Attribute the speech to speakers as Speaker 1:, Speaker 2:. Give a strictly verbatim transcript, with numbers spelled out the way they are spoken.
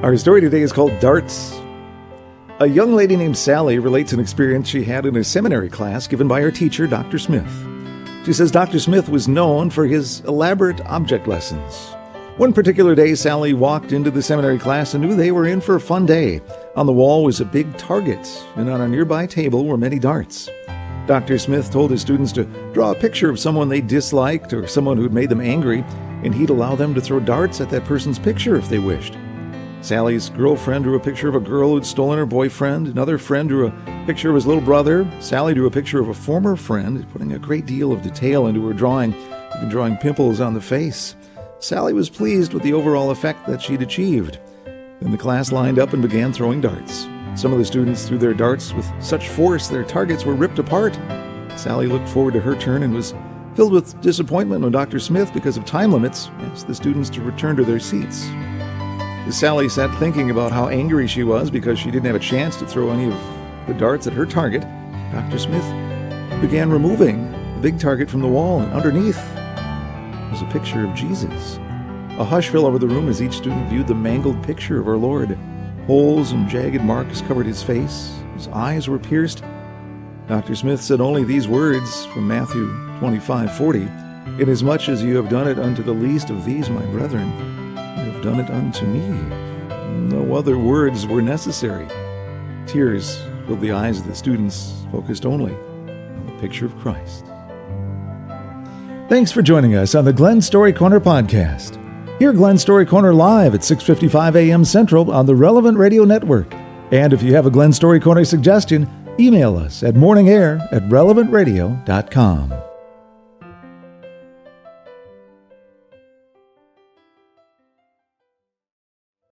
Speaker 1: Our story today is called Darts. A young lady named Sally relates an experience she had in a seminary class given by her teacher, Doctor Smith. She says Doctor Smith was known for his elaborate object lessons. One particular day, Sally walked into the seminary class and knew they were in for a fun day. On the wall was a big target, and on a nearby table were many darts. Doctor Smith told his students to draw a picture of someone they disliked or someone who'd made them angry, and he'd allow them to throw darts at that person's picture if they wished. Sally's girlfriend drew a picture of a girl who'd stolen her boyfriend. Another friend drew a picture of his little brother. Sally drew a picture of a former friend, putting a great deal of detail into her drawing, even drawing pimples on the face. Sally was pleased with the overall effect that she'd achieved. Then the class lined up and began throwing darts. Some of the students threw their darts with such force their targets were ripped apart. Sally looked forward to her turn and was filled with disappointment when Doctor Smith, because of time limits, asked the students to return to their seats. As Sally sat thinking about how angry she was because she didn't have a chance to throw any of the darts at her target, Doctor Smith began removing the big target from the wall, and underneath was a picture of Jesus. A hush fell over the room as each student viewed the mangled picture of our Lord. Holes and jagged marks covered his face. His eyes were pierced. Doctor Smith said only these words from Matthew twenty-five forty, "Inasmuch as you have done it unto the least of these, my brethren, you have done it unto me." No other words were necessary. Tears filled the eyes of the students, focused only on the picture of Christ. Thanks for joining us on the Glen Story Corner podcast. Hear Glen Story Corner live at six fifty-five a.m. Central on the Relevant Radio Network. And if you have a Glen Story Corner suggestion, email us at morningair at relevant radio dot com.